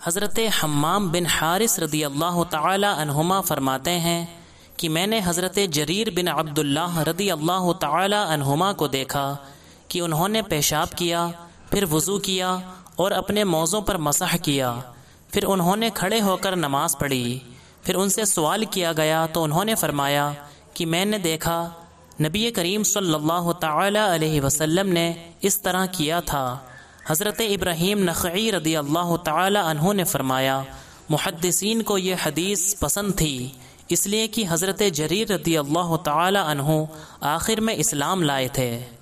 हज़रत हम्माम बिन हारिस रदी अल्लाह ताला अन्हुमा फरमाते हैं कि मैंने हज़रत जरीर बिन अब्दुल्लाह रदी अल्लाह ताला अन्हुमा को देखा कि उन्होंने पेशाब किया, फिर वज़ू किया और अपने मौज़ों पर मसह किया। फिर उन्होंने खड़े होकर नमाज पढ़ी। फिर उनसे सवाल किया गया तो उन्होंने फरमाया कि मैंने देखा नबी करीम सल्लल्लाहु ताला अलैहि वसल्लम ने इस तरह किया था। हज़रत इब्राहीम नख़ई रदी अल्लाह ताला अन्हु ने फरमाया, मुहद्दिसीन को ये हदीस पसंद थी इसलिए कि हज़रत जरीर रदी अल्लाह ताला अन्हु आखिर में इस्लाम लाए थे।